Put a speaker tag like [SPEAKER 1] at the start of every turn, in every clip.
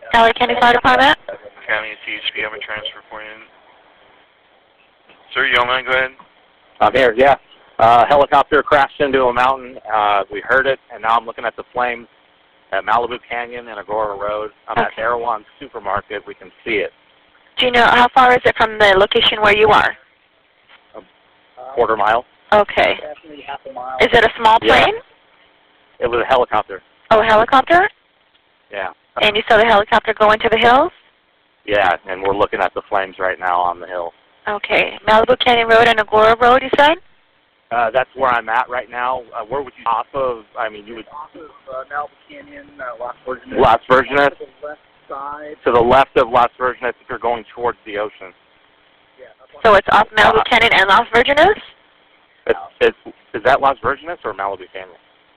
[SPEAKER 1] LA County Fire Department?
[SPEAKER 2] County CHP, have a transfer for you. Sir, you don't mind? Go ahead.
[SPEAKER 3] I'm here, yeah. Helicopter crashed into a mountain. We heard it, and now I'm looking at the flames at Malibu Canyon and Agora Road. I'm at Erewhon Supermarket. We can see it.
[SPEAKER 1] Do you know how far is it from the location where you are?
[SPEAKER 3] A quarter mile.
[SPEAKER 1] Okay. Is it a small plane?
[SPEAKER 3] It was a helicopter.
[SPEAKER 1] Oh, a helicopter?
[SPEAKER 3] Yeah.
[SPEAKER 1] And you saw the helicopter go into the hills?
[SPEAKER 3] Yeah, and we're looking at the flames right now on the hill.
[SPEAKER 1] Okay. Malibu Canyon Road and Agora Road, you said?
[SPEAKER 3] That's where I'm at right now. Where would you off of? I mean, you would
[SPEAKER 4] off of Malibu Canyon, Las Virgenes.
[SPEAKER 3] Las Virgenes.
[SPEAKER 4] To the left side.
[SPEAKER 3] To the left of Las Virgenes, if you're going towards the ocean.
[SPEAKER 4] Yeah.
[SPEAKER 1] So it's off Malibu Canyon and Las Virgenes?
[SPEAKER 3] Is that Las Virgenes or Malibu Canyon?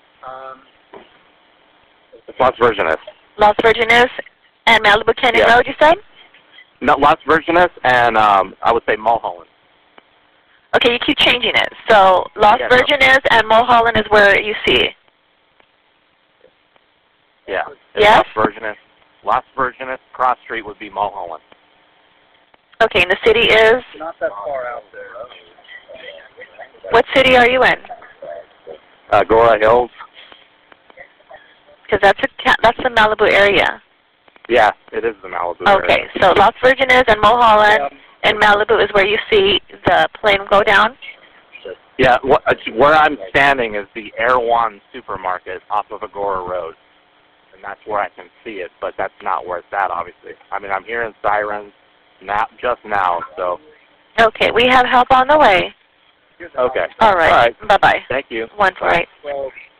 [SPEAKER 3] It's Las Virgenes.
[SPEAKER 1] Las Virgenes and Malibu Canyon Road, you said?
[SPEAKER 3] No, Las Virgenes and I would say Mulholland.
[SPEAKER 1] Okay, you keep changing it. So Las Virgenes and Mulholland is where you see.
[SPEAKER 3] Yeah.
[SPEAKER 1] Yes?
[SPEAKER 3] Las Virgenes, cross street would be Mulholland.
[SPEAKER 1] Okay, and the city is?
[SPEAKER 4] Not that far out there.
[SPEAKER 1] What city are you in?
[SPEAKER 3] Agora Hills.
[SPEAKER 1] Because that's the Malibu area.
[SPEAKER 3] Yeah, it is the Malibu area.
[SPEAKER 1] Okay, so Las Virgenes and Mulholland and Malibu is where you see the plane go down?
[SPEAKER 3] Yeah, where I'm standing is the Erewhon Supermarket off of Agora Road. And that's where I can see it, but that's not where it's at, obviously. I mean, I'm hearing sirens just now, so.
[SPEAKER 1] Okay, we have help on the way.
[SPEAKER 3] Okay.
[SPEAKER 1] All right. Bye-bye.
[SPEAKER 3] Thank you.
[SPEAKER 1] 148.
[SPEAKER 4] Well,